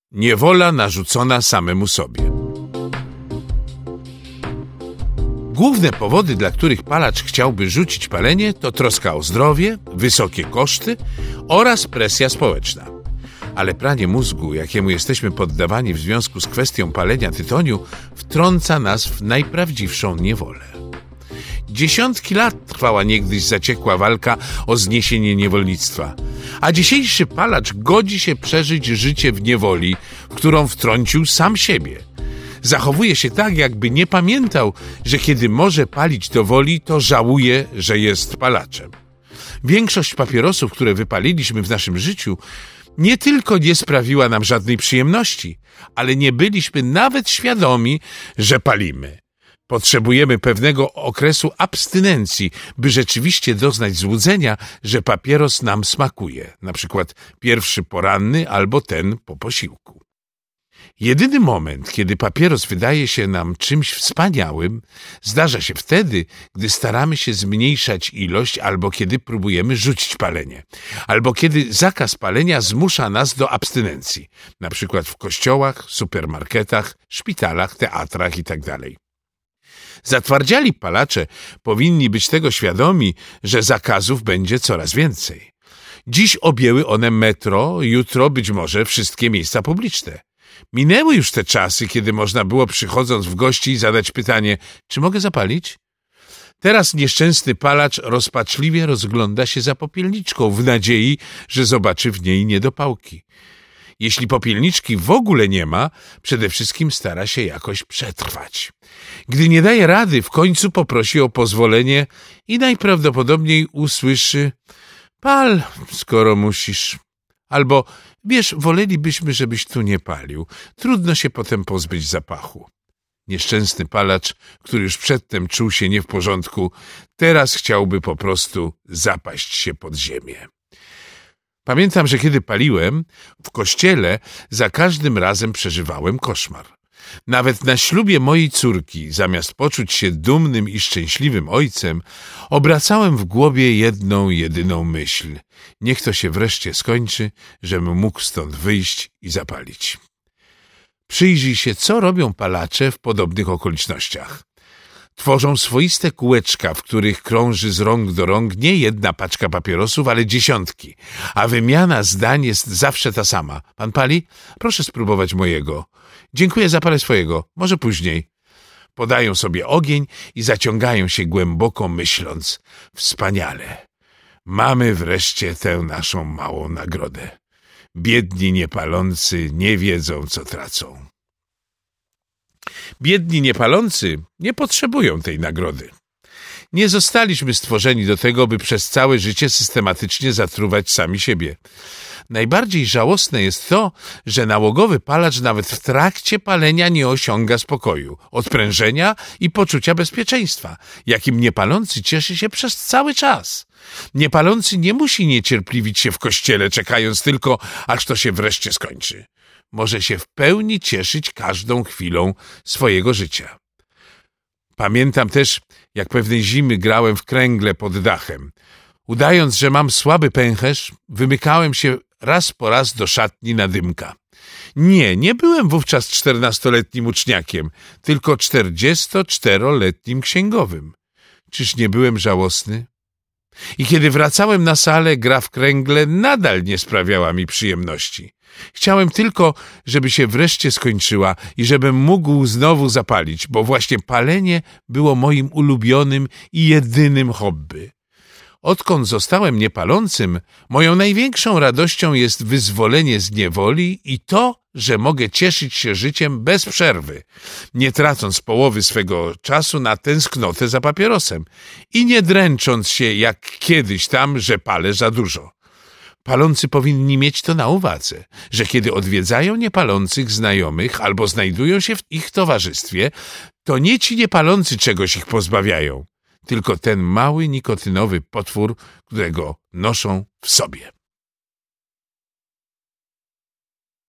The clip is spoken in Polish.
Niewola narzucona samemu sobie. Główne powody, dla których palacz chciałby rzucić palenie, to troska o zdrowie, wysokie koszty oraz presja społeczna. Ale pranie mózgu, jakiemu jesteśmy poddawani w związku z kwestią palenia tytoniu, wtrąca nas w najprawdziwszą niewolę. Dziesiątki lat trwała niegdyś zaciekła walka o zniesienie niewolnictwa, a dzisiejszy palacz godzi się przeżyć życie w niewoli, w którą wtrącił sam siebie. Zachowuje się tak, jakby nie pamiętał, że kiedy może palić do woli, to żałuje, że jest palaczem. Większość papierosów, które wypaliliśmy w naszym życiu, nie tylko nie sprawiła nam żadnej przyjemności, ale nie byliśmy nawet świadomi, że palimy. Potrzebujemy pewnego okresu abstynencji, by rzeczywiście doznać złudzenia, że papieros nam smakuje, na przykład pierwszy poranny albo ten po posiłku. Jedyny moment, kiedy papieros wydaje się nam czymś wspaniałym, zdarza się wtedy, gdy staramy się zmniejszać ilość albo kiedy próbujemy rzucić palenie, albo kiedy zakaz palenia zmusza nas do abstynencji, na przykład w kościołach, supermarketach, szpitalach, teatrach itd. Zatwardziali palacze powinni być tego świadomi, że zakazów będzie coraz więcej. Dziś objęły one metro, jutro być może wszystkie miejsca publiczne. Minęły już te czasy, kiedy można było przychodząc w gości zadać pytanie, czy mogę zapalić? Teraz nieszczęsny palacz rozpaczliwie rozgląda się za popielniczką w nadziei, że zobaczy w niej niedopałki. Jeśli popielniczki w ogóle nie ma, przede wszystkim stara się jakoś przetrwać. Gdy nie daje rady, w końcu poprosi o pozwolenie i najprawdopodobniej usłyszy: pal, skoro musisz. Albo: wiesz, wolelibyśmy, żebyś tu nie palił. Trudno się potem pozbyć zapachu. Nieszczęsny palacz, który już przedtem czuł się nie w porządku, teraz chciałby po prostu zapaść się pod ziemię. Pamiętam, że kiedy paliłem, w kościele za każdym razem przeżywałem koszmar. Nawet na ślubie mojej córki, zamiast poczuć się dumnym i szczęśliwym ojcem, obracałem w głowie jedną, jedyną myśl. Niech to się wreszcie skończy, żebym mógł stąd wyjść i zapalić. Przyjrzyj się, co robią palacze w podobnych okolicznościach. Tworzą swoiste kółeczka, w których krąży z rąk do rąk nie jedna paczka papierosów, ale dziesiątki, a wymiana zdań jest zawsze ta sama. Pan pali? Proszę spróbować mojego. Dziękuję, zapalę swojego. Może później. Podają sobie ogień i zaciągają się głęboko, myśląc: wspaniale. Mamy wreszcie tę naszą małą nagrodę. Biedni niepalący nie wiedzą, co tracą. Biedni niepalący nie potrzebują tej nagrody. Nie zostaliśmy stworzeni do tego, by przez całe życie systematycznie zatruwać sami siebie. Najbardziej żałosne jest to, że nałogowy palacz nawet w trakcie palenia nie osiąga spokoju, odprężenia i poczucia bezpieczeństwa, jakim niepalący cieszy się przez cały czas. Niepalący nie musi niecierpliwić się w kościele, czekając tylko, aż to się wreszcie skończy. Może się w pełni cieszyć każdą chwilą swojego życia. Pamiętam też, jak pewnej zimy grałem w kręgle pod dachem. Udając, że mam słaby pęcherz, wymykałem się raz po raz do szatni na dymka. Nie byłem wówczas 14-letnim uczniakiem, tylko 44-letnim księgowym. Czyż nie byłem żałosny? I kiedy wracałem na salę, gra w kręgle nadal nie sprawiała mi przyjemności. Chciałem tylko, żeby się wreszcie skończyła i żebym mógł znowu zapalić, bo właśnie palenie było moim ulubionym i jedynym hobby. Odkąd zostałem niepalącym, moją największą radością jest wyzwolenie z niewoli i to, że mogę cieszyć się życiem bez przerwy, nie tracąc połowy swego czasu na tęsknotę za papierosem i nie dręcząc się jak kiedyś tam, że palę za dużo. Palący powinni mieć to na uwadze, że kiedy odwiedzają niepalących znajomych albo znajdują się w ich towarzystwie, to nie ci niepalący czegoś ich pozbawiają, tylko ten mały nikotynowy potwór, którego noszą w sobie.